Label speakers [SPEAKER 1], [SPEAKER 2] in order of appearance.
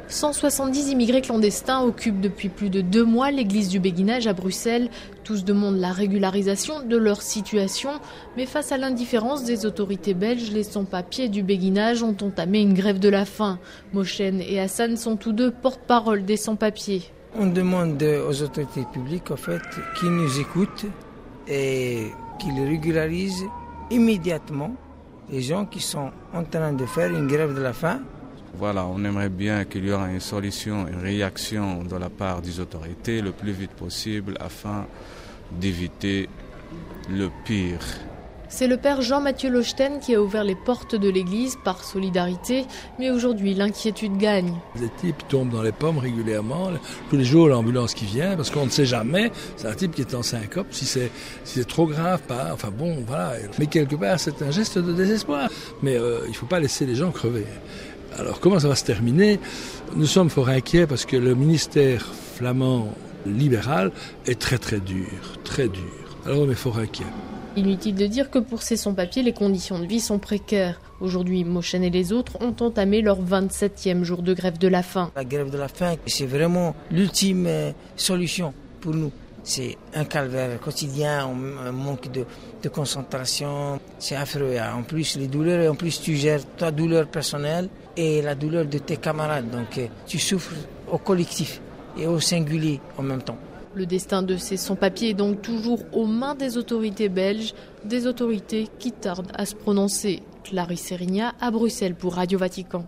[SPEAKER 1] 170 immigrés clandestins occupent depuis plus de 2 mois l'église du Béguinage à Bruxelles. Tous demandent la régularisation de leur situation, mais face à l'indifférence des autorités belges, les sans-papiers du Béguinage ont entamé une grève de la faim. Mochen et Hassan sont tous deux porte-parole des sans-papiers.
[SPEAKER 2] On demande aux autorités publiques qu'ils nous écoutent et qu'ils régularisent immédiatement les gens qui sont en train de faire une grève de la faim.
[SPEAKER 3] Voilà, on aimerait bien qu'il y aura une solution, une réaction de la part des autorités le plus vite possible afin d'éviter le pire.
[SPEAKER 1] C'est le père Jean-Mathieu Lochten qui a ouvert les portes de l'église par solidarité, mais aujourd'hui l'inquiétude gagne.
[SPEAKER 4] Les types tombent dans les pommes régulièrement, tous les jours l'ambulance qui vient, parce qu'on ne sait jamais, c'est un type qui est en syncope, si c'est trop grave, voilà. Mais quelque part c'est un geste de désespoir, mais il ne faut pas laisser les gens crever. Alors comment ça va se terminer ? Nous sommes fort inquiets parce que le ministère flamand libéral est très très dur, très dur. Alors on est fort inquiets.
[SPEAKER 1] Inutile de dire que pour ces sans-papiers, les conditions de vie sont précaires. Aujourd'hui, Mochen et les autres ont entamé leur 27e jour de grève de la faim.
[SPEAKER 2] La grève de la faim, c'est vraiment l'ultime solution pour nous. C'est un calvaire quotidien, un manque de concentration, c'est affreux. En plus, les douleurs, et en plus tu gères ta douleur personnelle et la douleur de tes camarades. Donc tu souffres au collectif et au singulier en même temps.
[SPEAKER 1] Le destin de ces sans-papiers est donc toujours aux mains des autorités belges, des autorités qui tardent à se prononcer. Clarisse Serignat à Bruxelles pour Radio Vatican.